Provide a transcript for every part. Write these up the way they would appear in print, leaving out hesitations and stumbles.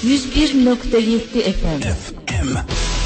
101.7 FM.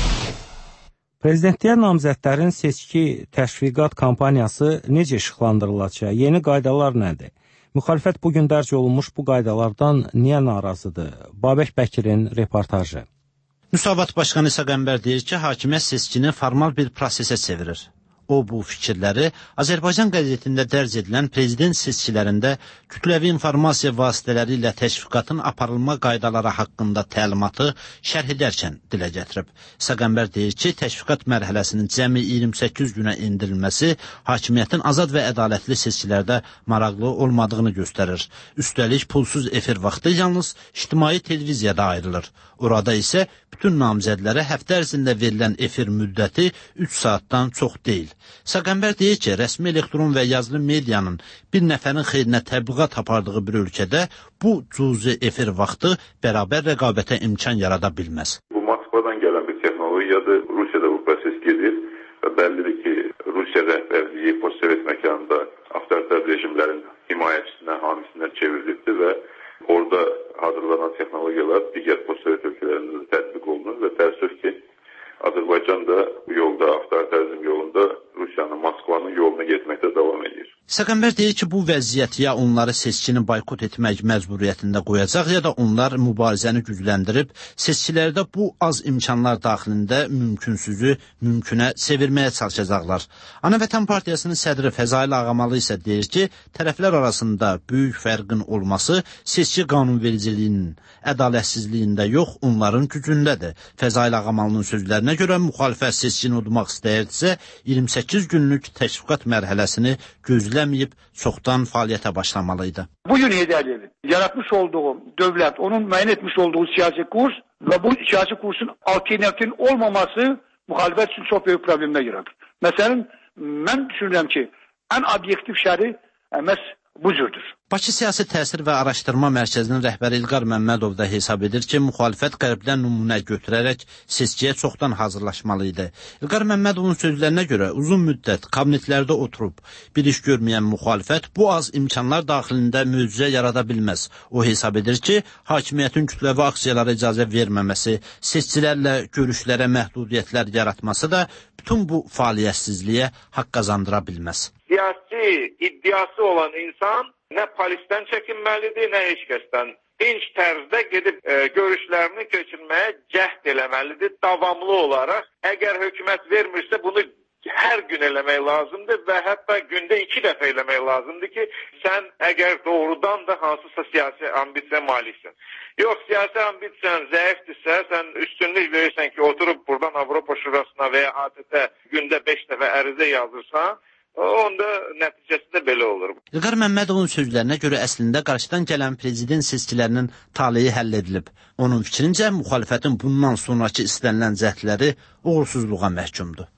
Prezidentliyə namizədlərin seçki təşviqat kampaniyası necə işıqlandırılacaq? Yeni qaydalar nədir? Müxalifət bugün dərc olunmuş bu qaydalardan niyə narazıdır? Babək Bəkirin reportajı. Müsavat Başqanı İsa Qəmbər deyir ki, hakimiyyət seçkini formal bir prosesə çevirir. O, bu fikirləri Azərbaycan qəzetində dərc edilən prezident seçkilərində kütləvi informasiya vasitələri ilə təşviqatın aparılma qaydaları haqqında təlimatı şərh edərkən dilə gətirib. İsa Qəmbər deyir ki, təşviqat mərhələsinin cəmi 28 günə endirilməsi hakimiyyətin azad və ədalətli seçkilərdə maraqlı olmadığını göstərir. Üstəlik, pulsuz efir vaxtı yalnız ictimai televiziyada ayrılır. Orada isə bütün namizədlərə həftə ərzində verilən efir müddəti 3 saatdan çox deyil. İsa Qəmbər deyir ki, rəsmi elektron və yazılı medianın bir nəfərin xeyrinə təbliğat apardığı bir ölkədə bu cüzi efir vaxtı bərabər rəqabətə imkan yarada bilməz. Bu Moskvadan gələn bir texnologiyadır. Rusiyada bu proses gedir və bəllidir ki, Rusiya rəhbərliyi postsovet məkanında avtoritar rejimlərin himayəçisinə, hamisinə çevrilibdir və orada hazırlanan texnologiyalar digər postsovet ölkələrində də tətbiq olunur və təəssüf ki, Azərbaycan da bu yolda, avtoritarizm yolunda Rusiyanın, Moskvanın yoluna getməkdə davam edir. İsa Qəmbər deyir ki, bu vəziyyət ya onları seçkini boykot etmək məcburiyyətində qoyacaq, ya da onlar mübarizəni gücləndirib, seçkilərdə bu az imkanlar daxilində mümkünsüzü mümkünə çevirməyə çalışacaqlar. Ana Vətən Partiyasının sədri Fəzail Ağamalı isə deyir ki, tərəflər arasında böyük fərqin olması seçki qanunvericiliyinin ədalətsizliyində yox, onların gücündədir. Fəzail Ağamalının sözlərinə görə müxalifət seçkini udmaq istəyirdisə, 28 günlük təşviqat mərhələsini gözləməyib çoxdan fəaliyyətə başlamalıydı. Bugün Heydər Əliyevin yaratmış olduğu dövlət, onun müəyyən etmiş olduğu siyasi kurs və bu siyasi kursun alternatifin olmaması müxalifət üçün çox böyük problemlər yaradır. Məsələn, mən düşünürəm ki, ən obyektiv şəri məhz bu cürdür. Bakı Siyasi Təsir və Araşdırma Mərkəzinin rəhbəri İlqar Məmmədov da hesab edir ki, müxalifət qərbdən nümunə götürərək seçkiyə çoxdan hazırlaşmalıydı. İlqar Məmmədovun sözlərinə görə uzun müddət kabinetlərdə oturub bir iş görməyən müxalifət bu az imkanlar daxilində möcüzə yarada bilməz. O hesab edir ki, hakimiyyətin kütləvi aksiyalara icazə verməməsi, seçkilərlə görüşlərə məhdudiyyətlər yaratması da bütün bu fəaliyyətsizliyə haqq qazandıra bilməz. Siyasi iddiası olan insan nə polisdən çəkinməlidir, nə heç kəsdən. Dinç tərzdə gedib görüşlərini keçirməyə cəhd eləməlidir, davamlı olaraq. Əgər hökumət vermirsə, bunu hər gün eləmək lazımdır və hətta gündə 2 dəfə eləmək lazımdır ki, sən əgər doğrudan da hansısa siyasi ambisiya maliksən. Yox, siyasi ambisiyan zəifdirsə, sən üstünlük verirsən ki, oturub buradan Avropa Şurasına və ya ATT gündə 5 dəfə ərizə yazırsan, onda nəticəsi də belə olur. İlqar Məmmədovun sözlərinə görə əslində qarşıdan gələn prezident seçkilərinin taleyi həll edilib. Onun fikrincə, müxalifətin bundan sonraki istənilən cəhdləri uğursuzluğa məhkumdur.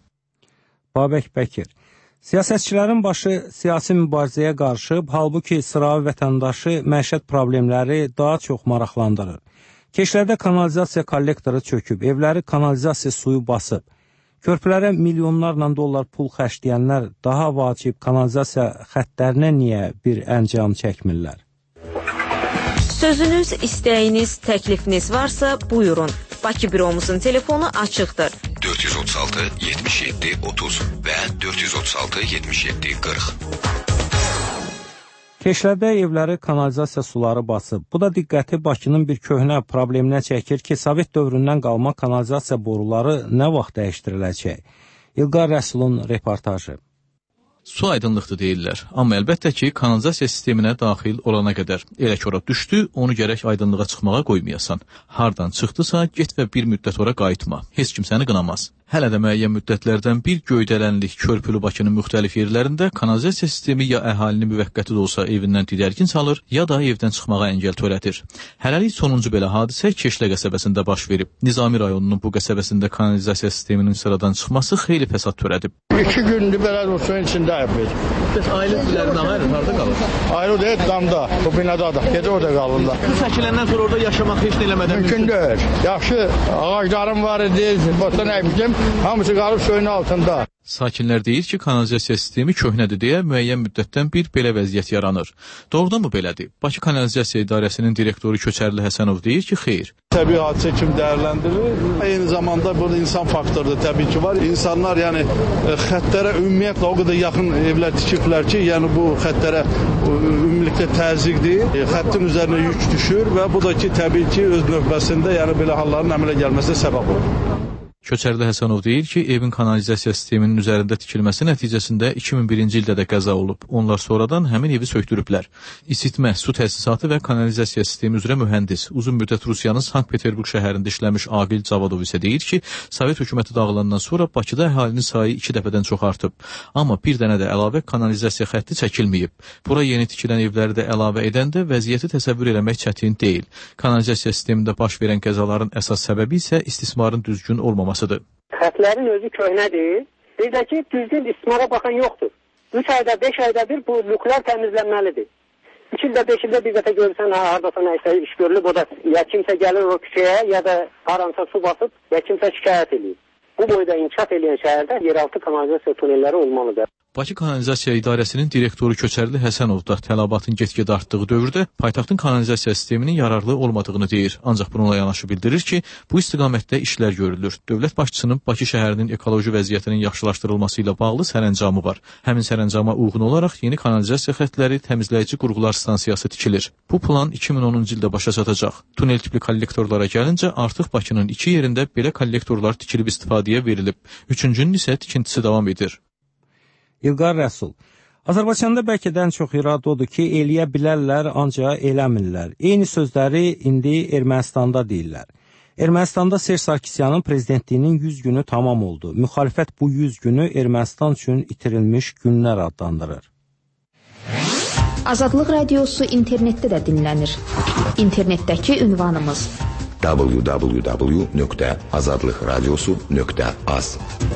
Babək Bəkir. Siyasətçilərin başı siyasi mübarizəyə qarışıb, halbuki sıravi vətəndaşı məişət problemləri daha çox maraqlandırır. Keşlərdə kanalizasiya kollektoru çöküb, evləri kanalizasiya suyu basıb. Körpülərə milyonlarla dollar pul xərcləyənlər daha vacib kanalizasiya xəttlərinə niyə bir əncam çəkmirlər? Sözünüz, istəyiniz, təklifiniz varsa buyurun. Bakı büromuzun telefonu açıqdır. 436 77 30 və 436 77 40. Keşlərdə evləri kanalizasiya suları basıb. Bu da diqqəti Bakının bir köhnə probleminə çəkir ki, Sovet dövründən qalma kanalizasiya boruları nə vaxt dəyişdiriləcək? İlqar Rəsulun reportajı. Su aydınlıqdır deyirlər, amma əlbəttə ki, kanalizasiya sisteminə daxil olana qədər elə ki ora düşdü, onu gərək aydınlığa çıxmağa qoymayasan. Hardan çıxdısa, get və bir müddət ora qayıtma. Heç kim səni qınamaz. Hələ də müəyyən müddətlərdən bir göydələnlik körpülü Bakının müxtəlif yerlərində kanalizasiya sistemi ya əhalini müvəqqəti də olsa evindən didərgin salır, ya da evdən çıxmağa əngəl törədir. Hələlik sonuncu belə hadisə Keşlə qəsəbəsində baş verib. Nizami rayonunun bu qəsəbəsində kanalizasiya sisteminin sıradan çıxması xeyli fəsad törədib. 2 gündür belə suyun içində yapır. Bəs ailə üzvlərindən ayrı harda qalır? Ayrı deyil, damda, bu binada da, gecə orada qalırlar. Bu çəkiləndən sonra orada yaşamaq heç nə eləmədən mümkün deyil. Yaxşı, ağaclarım var idi, bostan əkmişim. Hamısı qalıb suyun altında. Sakinlər deyir ki, kanalizasiya sistemi köhnədir deyə müəyyən müddətdən bir belə vəziyyət yaranır. Doğrudan mı belədir? Bakı Kanalizasiya İdarəsinin direktoru Köçərli Həsənov deyir ki, xeyr. Təbii hadisə kimi dəyərləndirilir. Eyni zamanda burada insan faktoru da təbii ki var. İnsanlar yəni xəttlərə ümumiyyətlə o qədər yaxın evlər tikiblər ki, yəni bu xəttlərə ümumilikdə təzyiqdir. Xəttin üzərinə yük düşür və bu da ki, təbii ki, öz növbəsində yəni belə halların əmələ gəlməsinə səbəb olur. Köçərli Həsənov deyir ki, evin kanalizasiya sisteminin üzərində tikilməsi nəticəsində 2001-ci ildə də qəza olub. Onlar sonradan həmin evi sökdürüblər. İsitmə, su təsisatı və kanalizasiya sistemi üzrə mühəndis, uzun müddət Rusiyanın Sankt-Peterburq şəhərində işləmiş Aqil Cavadov isə deyir ki, Sovet hökuməti dağılandan sonra Bakıda əhalinin sayı 2 dəfədən çox artıb. Amma bir dənə də əlavə kanalizasiya xətti çəkilməyib. Bura yeni tikilən evləri də əlavə edəndə vəziyyəti təsəvvür eləmək çətin deyil. Kanalizasiya sistemində baş verən qəzaların əsas səbəbi isə istismarın düzgün olmaması. Xətlərin özü köhnədir. Bir də ki, düzgün istismara baxan yoxdur. 3 ayda, 5 ayda bir bu lüklər təmizlənməlidir. 2 ildə, 5 ildə bir dəfə görürsən, haradasa nəysə iş görülüb, o da ya kimsə gəlir o küçəyə, ya da haransa su basıb, ya kimsə şikayət edir. Bu boyda inkişaf edən şəhərdə yeraltı kanalizasiya tunelləri olmalıdır. Bakı Kanalizasiya İdarəsinin direktoru Köçərli Həsənov da tələbatın get-gedə artdığı dövrdə paytaxtın kanalizasiya sisteminin yararlı olmadığını deyir. Ancaq bununla yanaşı bildirir ki, bu istiqamətdə işlər görülür. Dövlət başçısının Bakı şəhərinin ekoloji vəziyyətinin yaxşılaşdırılması ilə bağlı sərəncamı var. Həmin sərəncama uyğun olaraq yeni kanalizasiya xəttləri, təmizləyici qurğular stansiyası tikilir. Bu plan 2010-cu ildə başa çatacaq. Tunel tipli kollektorlara gəlincə artıq Bakının 2 yerində belə kollektorlar tikilib istifadəyə verilib. Üçüncünün isə tikintisi davam edir. İlqar Rəsul. Azərbaycanda bəlkə də ən çox irad odur ki, eləyə bilərlər, ancaq eləmirlər. Eyni sözləri indi Ermənistanda deyirlər. Ermənistanda Serj Sarkisyanın prezidentliyinin 100 günü tamam oldu. Müxalifət bu 100 günü Ermənistan üçün itirilmiş günlər adlandırır. Azadlıq Radiosu internetdə də dinlənir. İnternetdəki ünvanımız www.azadlıqradiosu.az.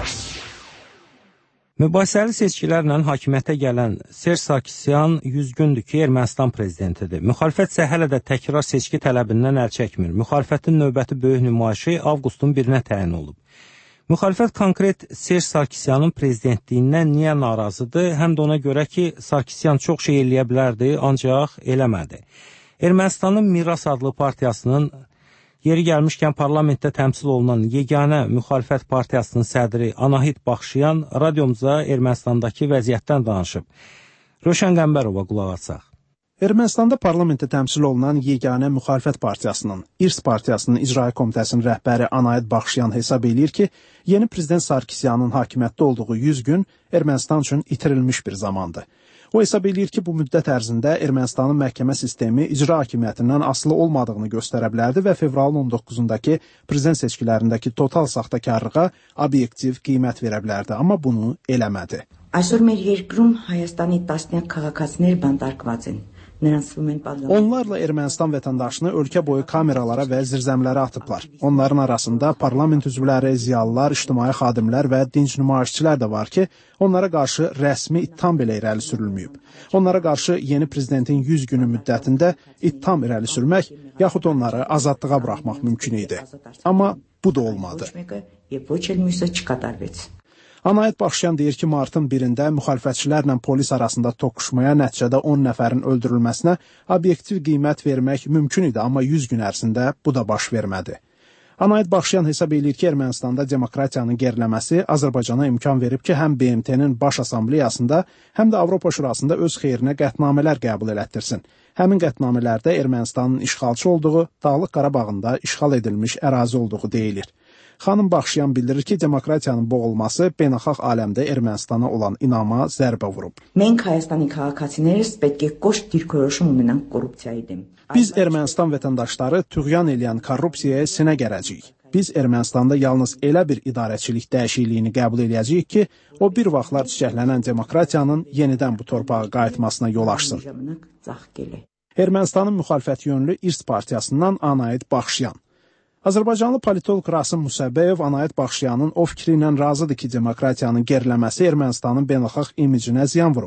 Mübahisəli seçkilərlə hakimiyyətə gələn Serj Sarkisyan 100 gündür ki, Ermənistan prezidentidir. Müxalifət isə hələ də təkrar seçki tələbindən əl çəkmir. Müxalifətin növbəti böyük nümayişi avqustun 1-nə təyin olub. Müxalifət konkret Serj Sarkisyanın prezidentliyindən niyə narazıdır? Həm də ona görə ki, Sarkisyan çox şey eləyə bilərdi, ancaq eləmədi. Ermənistanın Miras adlı partiyasının yeri gəlmişkən parlamentdə təmsil olunan yeganə müxalifət partiyasının sədri Anahit Baxşıyan radiomuza Ermənistandakı vəziyyətdən danışıb. Rövşən Qəmbərova qulaq asaq. Ermənistanda parlamentdə təmsil olunan yeganə müxalifət partiyasının, İrs partiyasının icra komitəsinin rəhbəri Anahit Baxşıyan hesab eləyir ki, yeni prezident Sarkisyanın hakimiyyətdə olduğu 100 gün Ermənistan üçün itirilmiş bir zamandır. O hesab eləyir ki, bu müddət ərzində Ermənistanın məhkəmə sistemi icra hakimiyyətindən asılı olmadığını göstərə bilərdi və fevralın 19-dakı prezident seçkilərindəki total saxtakarlığa obyektiv qiymət verə bilərdi, amma bunu eləmədi. Այսօր մեր երկրում Հայաստանի տասնյակ քաղաքացիներ բանտարկված են. Onlarla Ermənistan vətəndaşını ölkə boyu kameralara və zirzəmlərə atıblar. Onların arasında parlament üzvləri, ziyalılar, ictimai xadimlər və dinc nümayişçilər də var ki, onlara qarşı rəsmi ittiham belə irəli sürülməyib. Onlara qarşı yeni prezidentin 100 günü müddətində ittiham irəli sürmək, yaxud onları azadlığa buraxmaq mümkün idi. Amma bu da olmadı. Anahit Baxşıyan deyir ki, martın 1-də müxalifətçilərlə polis arasında toqquşmaya nəticədə 10 nəfərin öldürülməsinə obyektiv qiymət vermək mümkün idi, amma 100 gün ərzində bu da baş vermədi. Anahit Baxşıyan hesab eləyir ki, Ermənistanda demokratiyanın geriləməsi Azərbaycana imkan verib ki, həm BMT-nin baş assambleyasında, həm də Avropa Şurasında öz xeyrinə qətnamələr qəbul elətdirsin. Həmin qətnamələrdə Ermənistanın işğalçı olduğu, Dağlıq Qarabağında işğal edilmiş ərazi olduğu deyilir. Xanım Baxşıyan bildirir ki, demokratiyanın boğulması beynəlxalq aləmdə Ermənistana olan inama zərbə vurub. Մենք Հայաստանի քաղաքացիներս պետք է կոշտ դիրքորոշում ունենանք կոռուպցիայի դեմ. Biz Ermənistan vətəndaşları tüğyan eləyən korrupsiyaya sinə gərəcəyik. Biz Ermənistanda yalnız elə bir idarəçilik dəyişikliyini qəbul edəcəyik ki, o bir vaxtlar çiçəklənən demokratiyanın yenidən bu torpağa qayıtmasına yol açsın. Ermənistanın müxalifət yönlü İrs partiyasından Anahit Baxşıyan. Azərbaycanlı politolog Rasim Musəbəyev Anahit Baxşıyanın o fikri ilə razıdır ki, demokratiyanın geriləməsi Ermənistanın beynəlxalq imicinə ziyan vurub.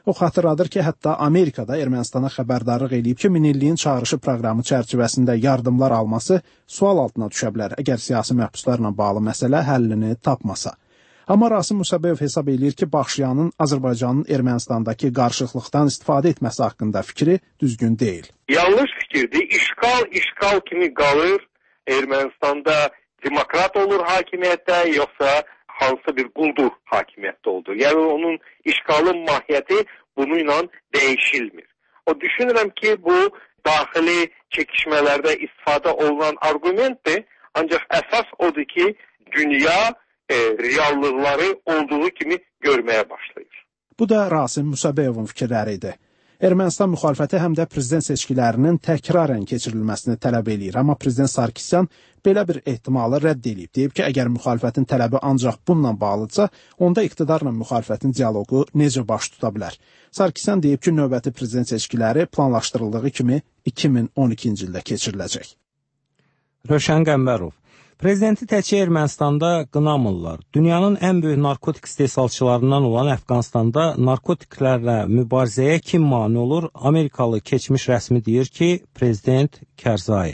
O xatırladır ki, hətta Amerikada Ermənistana xəbərdarlıq eləyib ki, Minilliyin çağırışı proqramı çərçivəsində yardımlar alması sual altına düşə bilər, əgər siyasi məhbuslarla bağlı məsələ həllini tapmasa. Amma Rasim Musabyev hesab eləyir ki, Baxşiyanın Azərbaycanın Ermənistandakı qarışıqlıqdan istifadə etməsi haqqında fikri düzgün deyil. Yanlış fikirdir. İşgal kimi qalır. Ermənistanda demokrat olur hakimiyyətdə, yoxsa hansı bir quldur hakimiyyətdə olur. Yəni onun işğalın mahiyyəti bununla dəyişilmir. O düşünürəm ki, bu daxili çəkişmələrdə istifadə olunan argumentdir. Ancaq əsas odur ki, dünya reallıqları olduğu kimi görməyə başlayır. Bu da Rasim Musabeyevin fikirləri idi. Ermənistan müxalifəti həm də prezident seçkilərinin təkrarən keçirilməsini tələb eləyir. Amma prezident Sarkisyan belə bir ehtimalı rədd edib. Deyib ki, əgər müxalifətin tələbi ancaq bununla bağlıdsa, onda iqtidarla müxalifətin dialoqu necə baş tuta bilər? Sarkisyan deyib ki, növbəti prezident seçkiləri planlaşdırıldığı kimi 2012-ci ildə keçiriləcək. Rövşən Qəmbərov. Prezidenti təkcə Ermənistanda qınamırlar. Dünyanın ən böyük narkotik istehsalçılarından olan Əfqanistanda narkotiklərlə mübarizəyə kim mane olur? Amerikalı keçmiş rəsmi deyir ki, Prezident Karzai.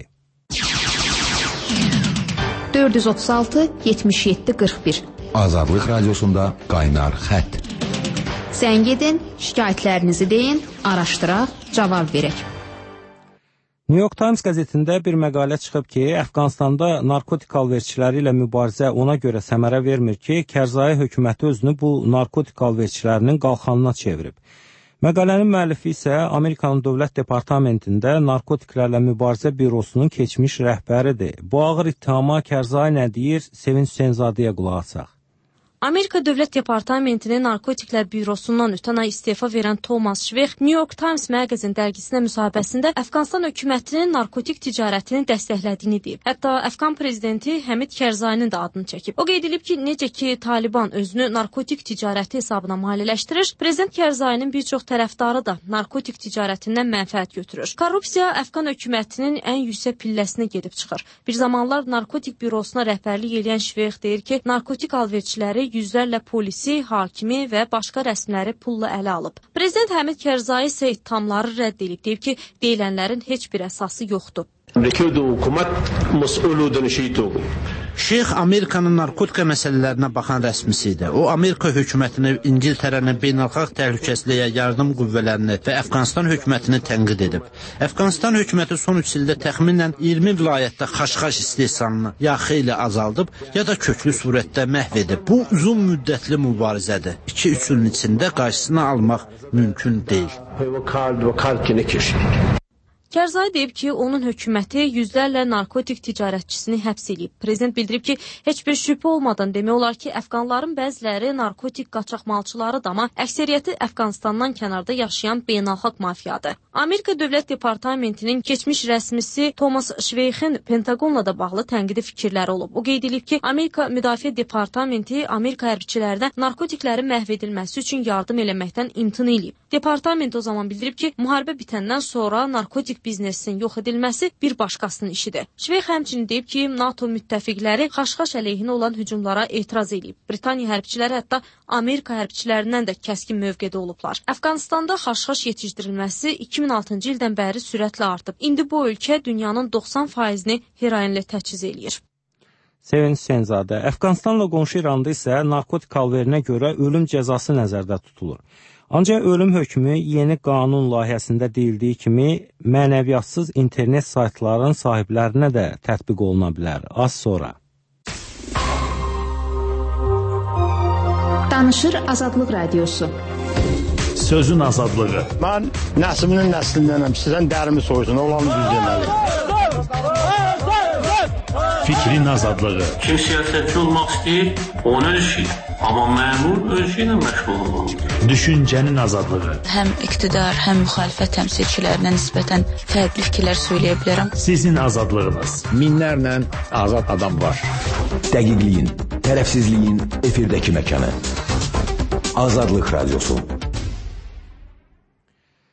436-77-41 Azadlıq Radiosunda qaynar xətt. Zəng edin, şikayətlərinizi deyin, araşdıraq, cavab verək. New York Times qəzetində bir məqalə çıxıb ki, Əfqanistanda narkotik alverçiləri ilə mübarizə ona görə səmərə vermir ki, Karzai hökuməti özünü bu narkotik alverçilərinin qalxanına çevirib. Məqalənin müəllifi isə Amerikanın Dövlət Departamentində Narkotiklərlə Mübarizə Bürosunun keçmiş rəhbəridir. Bu ağır ittihama Karzai nə deyir? Sevinç Hüseynzadəyə qulaq asaq. Amerika Dövlət Departamentinin Narkotiklər Bürosundan ötən ay istefa verən Thomas Şveyx New York Times məqazin dərgisinə müsahibəsində Əfqanistan hökumətinin narkotik ticarətini dəstəklədiyini deyib. Hətta Əfqan prezidenti Həmid Kərzainin də adını çəkib. O qeyd edib ki, necə ki Taliban özünü narkotik ticarəti hesabına maliyyələşdirir, prezident Kərzainin bir çox tərəfdarı da narkotik ticarətindən mənfəət götürür. Korrupsiya Əfqan hökumətinin ən yüksək pilləsinə gedib çıxır. Bir zamanlar narkotik bürosuna rəhbərlik edən Şveyx deyir ki, narkotik alverçiləri yüzlərlə polisi, hakimi və başqa rəsmiləri pulla ələ alıb. Prezident Həmid Kərzai isə ittihamları rədd edib, deyib ki, deyilənlərin heç bir əsası yoxdur. Şeyx Amerikanın narkotika məsələlərinə baxan rəsmisi idi. O, Amerika hökumətini, İngiltərəni, beynəlxalq təhlükəsizliyə yardım qüvvələrini və Əfqanistan hökumətini tənqid edib. Əfqanistan hökuməti son 3 ildə təxminən 20 vilayətdə xaşxaş istehsalını ya xeyli azaldıb, ya da köklü surətdə məhv edib. Bu, uzun müddətli mübarizədir. 2-3 ilin içində qarşısını almaq mümkün deyil. Kərzai deyib ki, onun hökuməti yüzlərlə narkotik ticarətçisini həbs edib. Prezident bildirib ki, heç bir şübhə olmadan demək olar ki, əfqanların bəziləri narkotik qaçaqmalçılarıdır, amma əksəriyyəti Əfqanistandan kənarda yaşayan beynəlxalq mafiyadır. Amerika Dövlət Departamentinin keçmiş rəsmisi Thomas Şveyxin Pentagonla da bağlı tənqidi fikirləri olub. O qeyd edib ki, Amerika Müdafiə Departamenti Amerika hərbçilərinə narkotiklərin məhv edilməsi üçün yardım eləməkdən imtina edib. Departament o zaman bildirib ki, müharibə bitəndən sonra narkotik biznesinin yox edilməsi bir başqasının işidir. Şveyx həmçinin deyib ki, NATO müttəfiqləri xaşxaş əleyhinə olan hücumlara etiraz edib. Britaniya hərbçiləri hətta Amerika hərbçilərindən də kəskin mövqedə olublar. Əfqanistanda xaşxaş yetişdirilməsi 2006-cı ildən bəri sürətlə artıb. İndi bu ölkə dünyanın 90%-ni heroinlə təchiz eləyir. Sevinç Hüseynzadə. Əfqanistanla qonşu İranda isə narkotik alverinə görə ölüm cəzası nəzərdə tutulur. Ancaq ölüm hökmü yeni qanun layihəsində deyildiyi kimi mənəviyyatsız internet saytların sahiblərinə də tətbiq oluna bilər. Az sonra. Danışır Azadlıq Radiosu. Sözün azadlığı. Mən nəslinin nəslindənəm. Sizdən dərimi soysun. Olanı düz deməli. Fikrin azadlığı. Kim siyasətçi olmaq istəyir, onun öz işi. Amma məmur öz işi ilə məşğul olmalıdır. Düşüncənin azadlığı. Həm iqtidar, həm müxalifət təmsilçilərinə nisbətən fərqli fikirlər söyləyə bilərəm. Sizin azadlığınız. Minlərlə azad adam var. Dəqiqliyin, tərəfsizliyin efirdəki məkanı. Azadlıq Radiosu.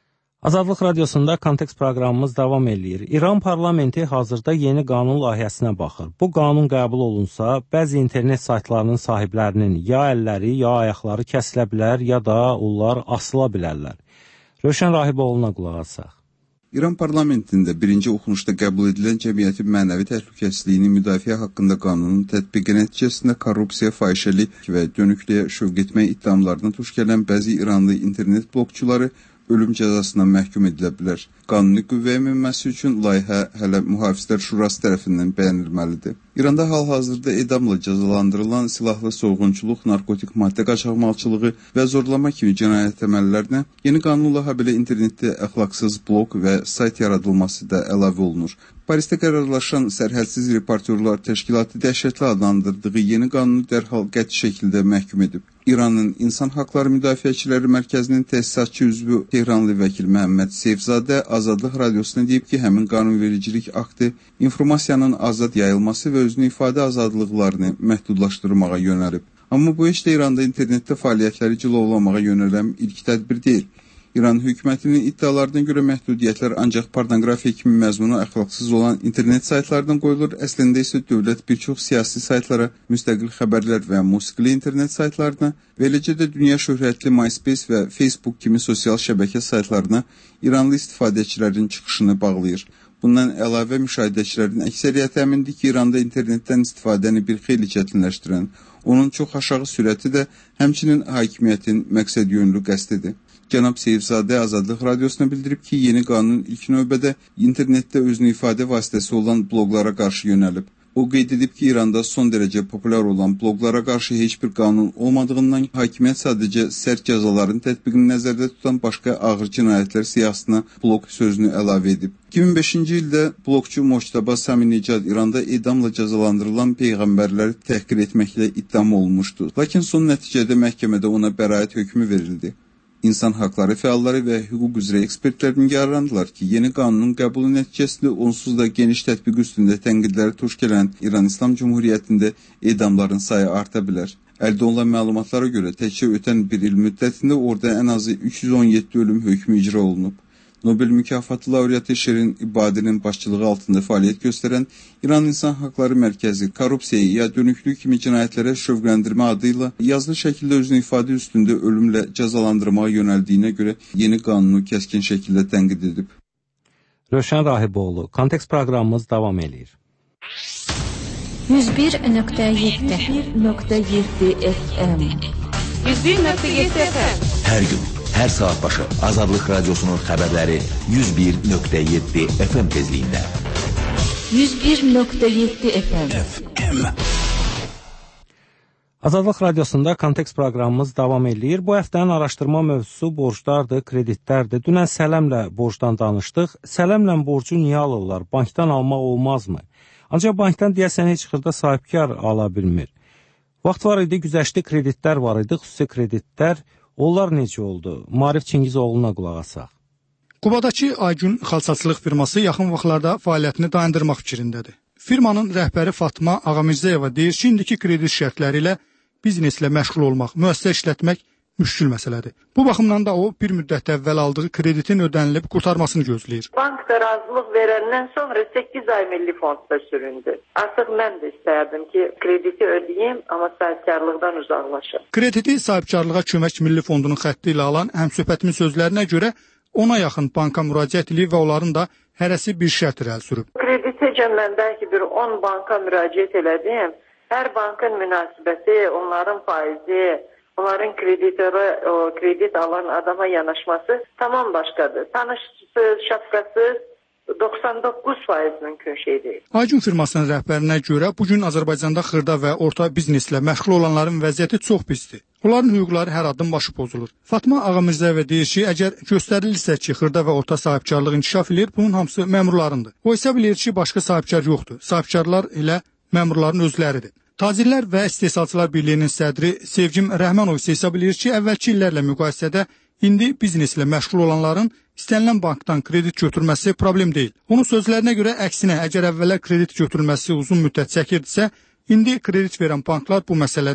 Azadlıq Radiosunda Kontekst proqramımız davam eləyir. İran parlamenti hazırda yeni qanun layihəsinə baxır. Bu qanun qəbul olunsa, bəzi internet saytlarının sahiblərinin ya əlləri, ya ayaqları kəsilə bilər, ya da onlar asıla bilərlər. Rövşən Rahiboğlu'na qulaq asaq. İran parlamentində birinci oxunuşda qəbul edilən cəmiyyətin mənəvi təhlükəsizliyini müdafiə haqqında qanunun tətbiqi nəticəsində korrupsiya, fahişəlik və dönüklüyə şövq etmək iddiamlarına tuş gələn bəzi İranlı internet blokçuları ölüm cəzasına məhkum edilə bilər. Qanuni qüvvəyə minməsi üçün layihə hələ Mühafizlər Şurası tərəfindən bəyənilməlidir. İranda hal-hazırda edamla cəzalandırılan silahlı soyğunçuluq, narkotik maddə qaçaqmalçılığı və zorlama kimi cinayət əməllərinə yeni qanunla habelə internetdə əxlaqsız blog və sayt yaradılması da əlavə olunur. Parisdə qərarlaşan Sərhədsiz Reportyorlar Təşkilatı dəhşətli adlandırdığı yeni qanunu dərhal qəti şəkildə məhkum edib. İranın İnsan Haqları Müdafiəçiləri Mərkəzinin təsisatçı üzvü Tehranlı vəkil Məhəmməd Seyfzadə Azadlıq Radiosuna deyib ki, həmin qanunvericilik aktı informasiyanın azad yayılması və özünü ifadə azadlıqlarını məhdudlaşdırmağa yönəlib. Amma bu heç də İranda internetdə fəaliyyətləri cilovlamağa yönələn ilk tədbir deyil. İran hökumətinin iddialarına görə məhdudiyyətlər ancaq pornoqrafiya kimi məzmunu əxlaqsız olan internet saytlardan qoyulur. Əslində isə dövlət bir çox siyasi saytlara, müstəqil xəbərlər və musiqili internet saytlarına və eləcə də dünya şöhrətli MySpace və Facebook kimi sosial şəbəkə saytlarına İranlı istifadəçilərin çıxışını bağlayır. Bundan əlavə müşahidəçilərin əksəriyyəti əmindir ki, İranda internetdən istifadəni bir xeyli çətinləşdirən, onun çox aşağı sürəti də həmçinin hakimiyyətin məqsədyönlü qəsdidir. Cənab Seyfzadə Azadlıq Radiosuna bildirib ki, yeni qanun ilk növbədə internetdə özünü ifadə vasitəsi olan bloqlara qarşı yönəlib. O qeyd edib ki, İranda son dərəcə populyar olan bloqlara qarşı heç bir qanun olmadığından hakimiyyət sadəcə sərt cəzaların tətbiqini nəzərdə tutan başqa ağır cinayətlər siyahısına bloq sözünü əlavə edib. 2005-ci ildə blokçu Moçtaba Sami Nicad İranda edamla cəzalandırılan peyğəmbərləri təhqir etməklə ittiham olunmuşdu. Lakin son nəticədə məhkəmədə ona bəraət hökmü verildi. İnsan haqları fəalları və hüquq üzrə ekspertlər nigarandılar ki, yeni qanunun qəbulu nəticəsində onsuz da geniş tətbiq üstündə tənqidləri tuş gələn İran İslam Cumhuriyyətində edamların sayı arta bilər. Əldə olunan məlumatlara görə təkcə ötən bir il müddətində orada ən azı 317 ölüm hökmü icra olunub. Nobel mükafatı laureatı Şirin İbadinin başçılığı altında fəaliyyət göstərən İran İnsan Haqları Mərkəzi korrupsiyaya ya dönüklük kimi cinayətlərə şövqləndirmə adı ilə yazılı şəkildə özünü ifadə üstündə ölümlə cəzalandırmağa yönəldiyinə görə yeni qanunu kəskin şəkildə tənqid edib. Rövşən Rahiboğlu, Kontekst proqramımız davam edir. 101.7 FM 101.7 FM Hər gün, hər saat başı Azadlıq Radiosunun xəbərləri 101.7 FM tezliyində. 101.7 FM Azadlıq Radiosunda Kontekst proqramımız davam edir. Bu həftənin araşdırma mövzusu borclardır, kreditlərdir. Dünən Sələmlə borcdan danışdıq. Sələmlə borcu niyə alırlar? Bankdan almaq olmazmı? Ancaq bankdan deyəsən heç xırda sahibkar ala bilmir. Vaxt var idi, güzəştli kreditlər var idi, xüsusi kreditlər. Onlar necə oldu? Marif Çingizoğlu'na qulaq asaq. Qubadakı Aygün xalçaçılıq firması yaxın vaxtlarda fəaliyyətini dayandırmaq fikrindədir. Firmanın rəhbəri Fatma Ağamirzəyeva deyir ki, indiki kredit şərtləri ilə bizneslə məşğul olmaq, müəssisə işlətmək müşkül məsələdir. Bu baxımdan da o, bir müddət əvvəl aldığı kreditin ödənilib qurtarmasını gözləyir. Bankda razılıq verəndən sonra 8 ay milli fondda süründü. Artıq mən də istərdim ki, krediti ödəyim, amma sahibkarlıqdan uzaqlaşım. Krediti sahibkarlığa kömək milli fondunun xətti ilə alan həmsöhbətimin sözlərinə görə ona yaxın banka müraciət edib və onların da hərəsi bir şərt irəli sürüb. Kreditəcə mən bəlkə bir 10 banka müraciət elədim. Hər bankın münasibəti, onların faizi, onların kredit alan adama yanaşması tamam başqadır. Tanışsız, şapkasız 99% mümkün şey deyil. Aygün firmasının rəhbərinə görə bugün Azərbaycanda xırda və orta bizneslə məşğul olanların vəziyyəti çox pisdir. Onların hüquqları hər addım başı pozulur. Fatma Ağamirzəyeva deyir ki, əgər göstərilirsə ki, xırda və orta sahibkarlıq inkişaf edir, bunun hamısı məmurlarındır. O isə bilir ki, başqa sahibkar yoxdur. Sahibkarlar elə məmurların özləridir. Tacirlər və İstehsalçılar Birliyinin sədri Sevgim Rəhmanov isə hesab edir ki, əvvəlki illərlə müqayisədə indi bizneslə məşğul olanların istənilən bankdan kredit götürməsi problem deyil. Onun sözlərinə görə əksinə, əgər əvvəllər kredit götürülməsi uzun müddət çəkirdisə, indi kredit verən banklar bu məsələdə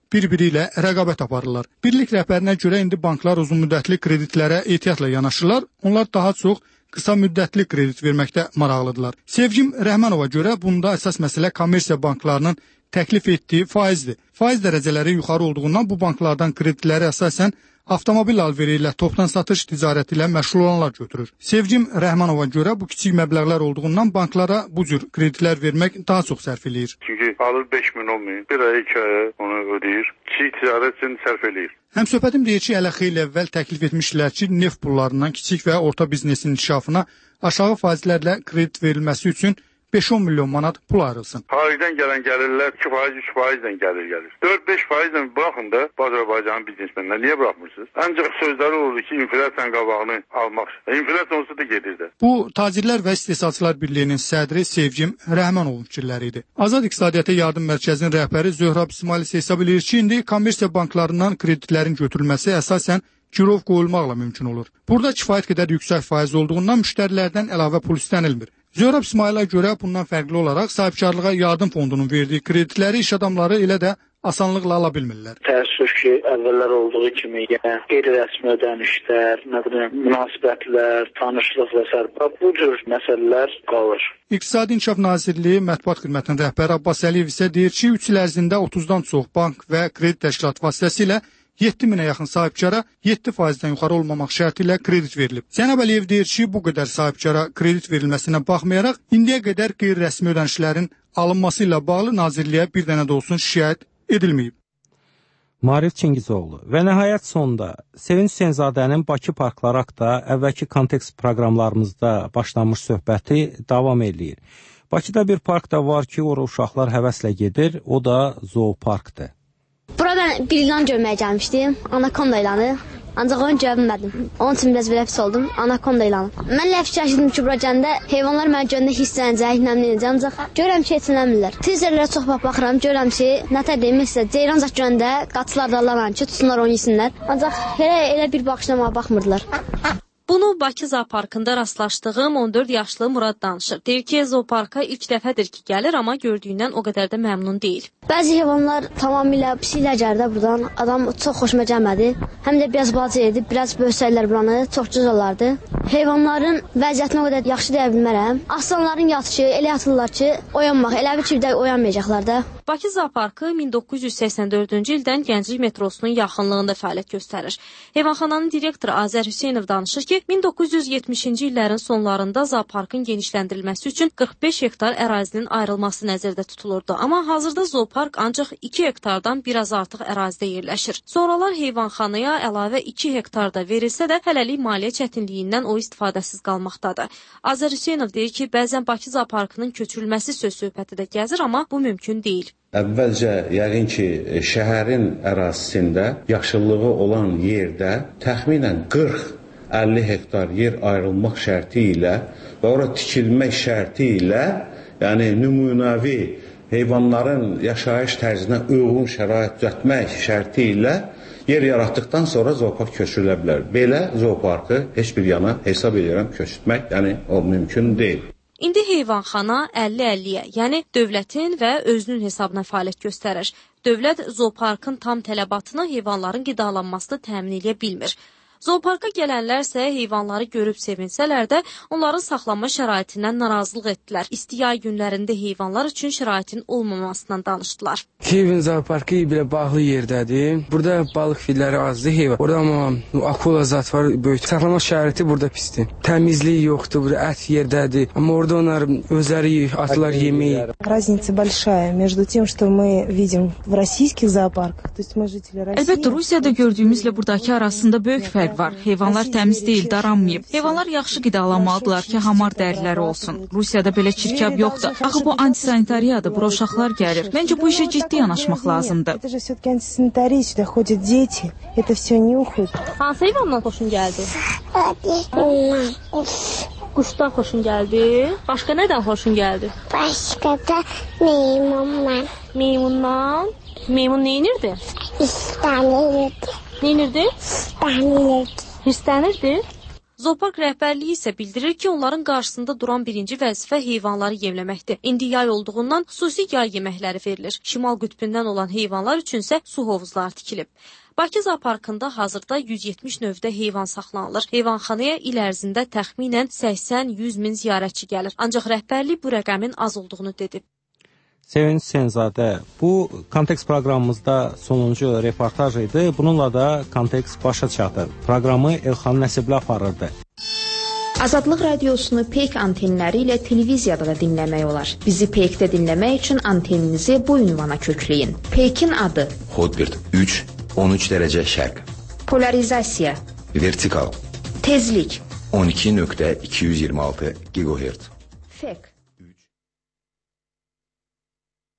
bir-biri ilə rəqabət aparırlar. Birlik rəhbərinə görə indi banklar uzunmüddətli kreditlərə ehtiyatla yanaşırlar. Onlar daha çox qısa müddətli kredit verməkdə maraqlıdırlar. Sevgim Rəhmanova görə bunda əsas məsələ kommersiya banklarının təklif etdiyi faizdir. Faiz dərəcələri yuxarı olduğundan bu banklardan kreditləri əsasən avtomobil alveri ilə topdan satış ticarəti ilə məşğul olanlar götürür. Sevgim Rəhmanova görə bu kiçik məbləğlər olduğundan banklara bu cür kreditlər vermək daha çox sərf eləyir. Çünki alır 5 min, 10 min, bir ay 2 aya onu ödəyir. Kiçik ticarət üçün sərf eləyir. Həmsöhbətim deyir ki, hələ xeyli əvvəl təklif etmişlər ki, neft pullarından kiçik və orta biznesin inkişafına aşağı faizlərlə kredit verilməsi üçün 5-10 milyon manat pul ayrılsın. Xaricdən gələn gəlirlər 2%, 3%-dən gəlir. 4-5%-dən buraxın da Azərbaycanın biznesmenlər. Niyə buraxmırsınız? Ancaq sözləri olur ki, inflyasiyanın qabağını almaq. İnflyasiya olsa da gedir də. Bu, Tacirlər və İstehsalçılar Birliyinin sədri Sevgim Rəhmanovun fikirləri idi. Azad İqtisadiyyata Yardım Mərkəzinin rəhbəri Zöhrab İsmail isə hesab edir ki, indi kommersiya banklarından kreditlərin götürülməsi əsasən girov qoyulmaqla mümkün olur. Burada kifayət qədər yüksək faiz olduğundan müştərilərdən əlavə pul istənilmir. Zöhrab İsmailə görə bundan fərqli olaraq sahibkarlığa yardım fondunun verdiyi kreditləri iş adamları elə də asanlıqla ala bilmirlər. Təəssüf ki, əvvəllər olduğu kimi yenə qeyri-rəsmi ödənişlər, münasibətlər, tanışlıq və s. bu cür məsələlər qalır. İqtisadi İnkişaf Nazirliyi Mətbuat Xidmətinin rəhbəri Abbas Əliyev isə deyir ki, 3 il ərzində 30-dan çox bank və kredit təşkilatı vasitəsilə 7 minə yaxın sahibkara 7%-dən yuxarı olmamaq şərti ilə kredit verilib. Zeynəb Əliyev deyir ki, bu qədər sahibkara kredit verilməsinə baxmayaraq, indiyə qədər qeyri-rəsmi ödənişlərin alınması ilə bağlı Nazirliyə bir dənə də olsun şikayət edilməyib. Marif Çingizoğlu və nəhayət sonda Sevinç Hüseynzadənin Bakı parkları haqqında əvvəlki kontekst proqramlarımızda başlanmış söhbəti davam edir. Bakıda bir park da var ki, ora uşaqlar həvəslə gedir, o da zooparkdır. Burada bir ilan görməyə gəlmişdim, anakonda ilanı. Ancaq onu görə bilmədim. Onun üçün biraz belə pis oldum, anakonda ilanı. Mən elə fikirləşdim ki, bura gəndə heyvanlar mənə görəndə hisslənəcək, nəmlənəcək, ancaq görürəm ki, heç nəmirlər. Twitterlərə çox baxıram, görürəm ki, nətər deyim, məsələn, ceyran görəndə qaçılar da alarlar ki, tutsunlar onu yesinlər. Ancaq elə bir baxışla baxmırdılar. Bunu Bakı Zooparkında rastlaşdığım 14 yaşlı Murad danışır. Deyir ki, zooparka ilk dəfədir ki, gəlir, amma gördüyündən o qədər də məmnun deyil. Bəzi heyvanlar tamamilə pisilə gəldi buradan. Adam çox xoşuma gəlmədi. Həm də biraz balaca idi, biraz böyüsəylər buranı, çox cüz olardı. Heyvanların vəziyyətini o qədər yaxşı deyə bilmərəm. Aslanların yatışı, elə yatırlar ki, oyanmaq, elə bir ki, bir də oyanmayacaqlar da. Bakı Zooparkı 1984-cü ildən Gənclik metrosunun yaxınlığında fəaliyyət göstərir. Heyvanxananın direktoru Azər Hüseynov danışır ki, 1970-ci illərin sonlarında zooparkın genişləndirilməsi üçün 45 hektar ərazinin ayrılması nəzərdə tutulurdu. Amma hazırda zoopark ancaq 2 hektardan biraz artıq ərazidə yerləşir. Sonralar heyvanxanaya əlavə 2 hektar da verilsə də hələlik maliyyə çətinliyindən o istifadəsiz qalmaqdadır. Azər Hüseynov deyir ki, bəzən Bakı zooparkının köçürülməsi söz-söhbəti də gəzir, amma bu mümkün deyil. Əvvəlcə yəqin ki, şəhərin ərazisində yaşıllığı olan yerdə təxminən 40-50 hektar yer ayrılmaq şərti ilə və ora tikilmək şərti ilə, yəni nümunəvi heyvanların yaşayış tərzinə uyğun şərait düzəltmək şərti ilə yer yaratdıqdan sonra zoopark köçürülə bilər. Belə zooparkı heç bir yana hesab edirəm köçürtmək, yəni o mümkün deyil. İndi heyvanxana 50-50-yə, yəni dövlətin və özünün hesabına fəaliyyət göstərir. Dövlət zooparkın tam tələbatını heyvanların qidalanmasını təmin edə bilmir. Zooparka gələnlərsə heyvanları görüb sevinsələr də onların saxlanma şəraitindən narazılıq etdilər. İsti yay günlərində heyvanlar üçün şəraitin olmamasından danışdılar. Kevin zooparkı belə bağlı yerdədir. Burada balıq filləri azdır heyvan. Orada amma akula zat var, böyük. Saxlanma şəraiti burada pisdir. Təmizlik yoxdur, burada ət yerdədir. Amma orada onlar özləri atlar yemək. Разница большая между тем, что мы видим в российских зоопарках, то есть мы жители России. Əlbəttə Rusiyada gördüyümüzlə buradakı arasında böyük fərq var. Heyvanlar təmiz deyil, daranmayıb. Heyvanlar yaxşı qidalanmalıdırlar ki, hamar dəriləri olsun. Rusiyada belə çirkab yoxdur. Axı bu antisanitariyadır, bura uşaqlar gəlir. Məncə bu işə ciddi yanaşmaq lazımdır. Это же все-таки антисанитария, сюда ходят дети, это все нюхают. Hansı heyvandan xoşun gəldi? Quşdan xoşun gəldi? Başqa nədən xoşun gəldi? Başqa da meymundan. Meymundan? Meymun neynirdi? İstənirdi. Neynirdi? İstənirdi. Hirslənirdi? Zoopark rəhbərliyi isə bildirir ki, onların qarşısında duran birinci vəzifə heyvanları yemləməkdir. İndi yay olduğundan xüsusi yay yeməkləri verilir. Şimal qütbündən olan heyvanlar üçünsə su hovuzları tikilib. Bakı Zooparkında hazırda 170 növdə heyvan saxlanılır. Heyvanxanaya il ərzində təxminən 80-100 min ziyarətçi gəlir. Ancaq rəhbərlik bu rəqəmin az olduğunu dedi. Sevinç Senzadə, bu Kontekst proqramımızda sonuncu reportaj idi. Bununla da Kontekst başa çatır. Proqramı Elxan Nəsibli aparırdı. Azadlıq radiosunu Peyk antenləri ilə televiziyada da dinləmək olar. Bizi Peykdə dinləmək üçün anteninizi bu ünvana kökləyin. Peykin adı: Hotbird 3, 13 dərəcə şərq. Polarizasiya: Vertikal. Tezlik: 12.226 GHz. Fek: